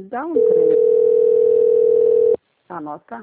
dá um trem. Anota.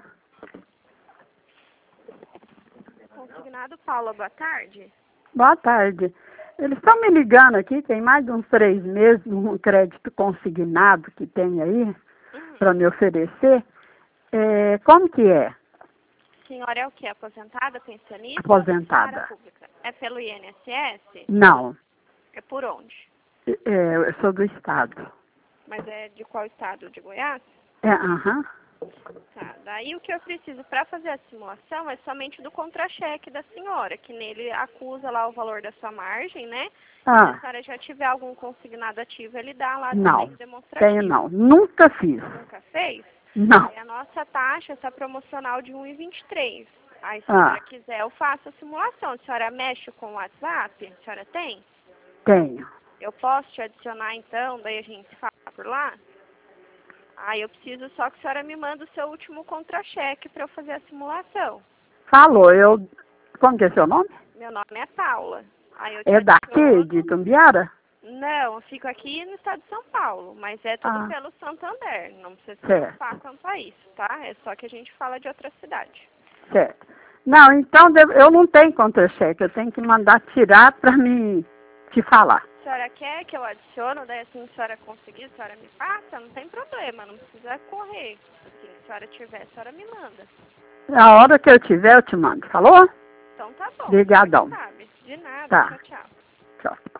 Consignado Paula, boa tarde. Boa tarde. Eles estão me ligando aqui, tem mais de uns 3 meses, um crédito consignado que tem aí, para me oferecer. Como que é? Senhora é o quê? Aposentada, pensionista? Aposentada. Funcionária pública? É pelo INSS? Não. É por onde? Eu sou do estado. Mas é de qual estado? De Goiás? Aham. Tá. Daí o que eu preciso para fazer a simulação é somente do contra-cheque da senhora, que nele acusa lá o valor da sua margem, né? Se a senhora já tiver algum consignado ativo, ele dá lá Não. também demonstrativo. Tenho não. Nunca fiz. Nunca fez? Não. Aí a nossa taxa está promocional de 1,23. Aí se a senhora quiser, eu faço a simulação. A senhora mexe com o WhatsApp? A senhora tem? Tenho. Eu posso te adicionar então, daí a gente fala por lá? Aí eu preciso só que a senhora me manda o seu último contra-cheque para eu fazer a simulação. Falou, como que é seu nome? Meu nome é Paula. Aí eu te É daqui, adiciono. de Itumbiara? Não, eu fico aqui no estado de São Paulo, mas é tudo pelo Santander. Não precisa se preocupar quanto a isso, tá? É só que a gente fala de outra cidade. Certo. Não, então eu não tenho contra-cheque, eu tenho que mandar tirar para me te falar. A senhora quer que eu adiciono, daí assim, se a senhora conseguir, a senhora me passa, não tem problema, não precisa correr. Assim, se a senhora tiver, a senhora me manda. A hora que eu tiver, eu te mando. Falou? Então tá bom. Obrigadão. Sabe? De nada, Tá. tchau, tchau. Tchau.